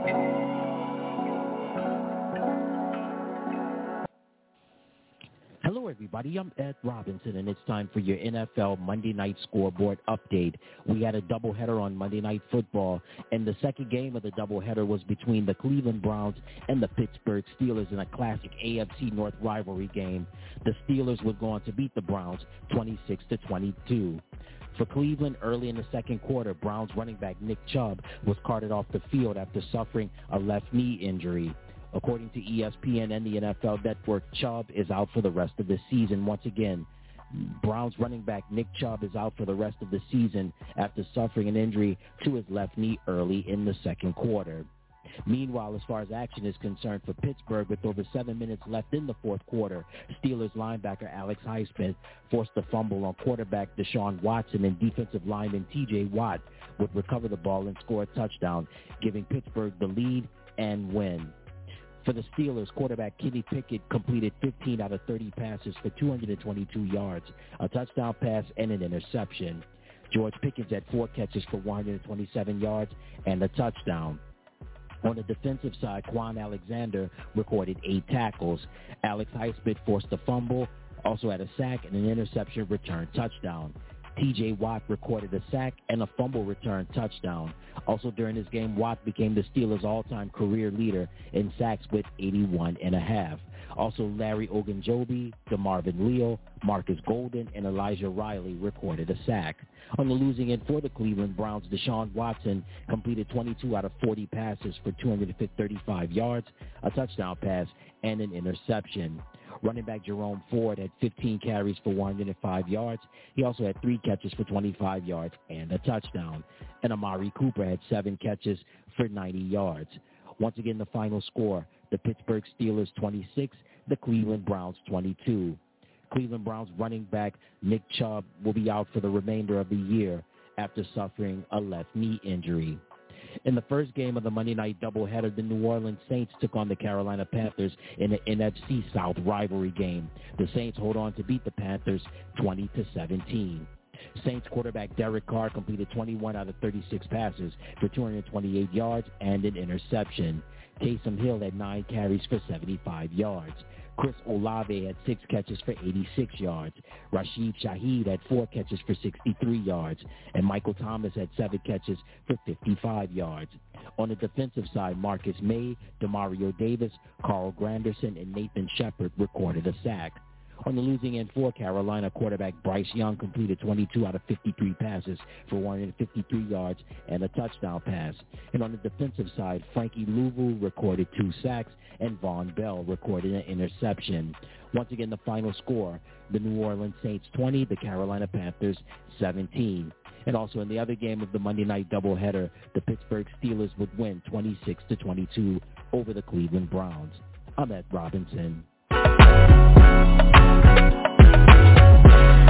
Hello, everybody. I'm Ed Robinson, and it's time for your NFL Monday Night Scoreboard update. We had a doubleheader on Monday Night Football, and the second game of the doubleheader was between the Cleveland Browns and the Pittsburgh Steelers in a classic AFC North rivalry game. The Steelers would go on to beat the Browns 26-22. For Cleveland, early in the second quarter, Browns running back Nick Chubb was carted off the field after suffering a left knee injury. According to ESPN and the NFL Network, Chubb is out for the rest of the season. Once again, Browns running back Nick Chubb is out for the rest of the season after suffering an injury to his left knee early in the second quarter. Meanwhile, as far as action is concerned for Pittsburgh, with over 7 minutes left in the fourth quarter, Steelers linebacker Alex Highsmith forced a fumble on quarterback Deshaun Watson, and defensive lineman T.J. Watt would recover the ball and score a touchdown, giving Pittsburgh the lead and win. For the Steelers, quarterback Kenny Pickett completed 15 out of 30 passes for 222 yards, a touchdown pass, and an interception. George Pickens had 4 catches for 127 yards and a touchdown. On the defensive side, Quan Alexander recorded 8 tackles. Alex Highsmith forced a fumble, also had a sack and an interception return touchdown. T.J. Watt recorded a sack and a fumble return touchdown. Also during this game, Watt became the Steelers' all-time career leader in sacks with 81.5. Also, Larry Ogunjobi, DeMarvin Leal, Marcus Golden, and Elijah Riley recorded a sack. On the losing end for the Cleveland Browns, Deshaun Watson completed 22 out of 40 passes for 235 yards, a touchdown pass, and an interception. Running back Jerome Ford had 15 carries for 105 yards. He also had 3 catches for 25 yards and a touchdown. And Amari Cooper had 7 catches for 90 yards. Once again, the final score, the Pittsburgh Steelers 26, the Cleveland Browns 22. Cleveland Browns running back Nick Chubb will be out for the remainder of the year after suffering a left knee injury. In the first game of the Monday night doubleheader, the New Orleans Saints took on the Carolina Panthers in an NFC South rivalry game. The Saints hold on to beat the Panthers 20-17. Saints quarterback Derek Carr completed 21 out of 36 passes for 228 yards and an interception. Taysom Hill had 9 carries for 75 yards. Chris Olave had 6 catches for 86 yards. Rashid Shaheed had 4 catches for 63 yards. And Michael Thomas had 7 catches for 55 yards. On the defensive side, Marcus May, Demario Davis, Carl Granderson, and Nathan Shepard recorded a sack. On the losing end for Carolina, quarterback Bryce Young completed 22 out of 53 passes for 153 yards and a touchdown pass. And on the defensive side, Frankie Louvu recorded 2 sacks and Von Bell recorded an interception. Once again, the final score, the New Orleans Saints 20, the Carolina Panthers 17. And also in the other game of the Monday night doubleheader, the Pittsburgh Steelers would win 26-22 over the Cleveland Browns. I'm Ed Robinson.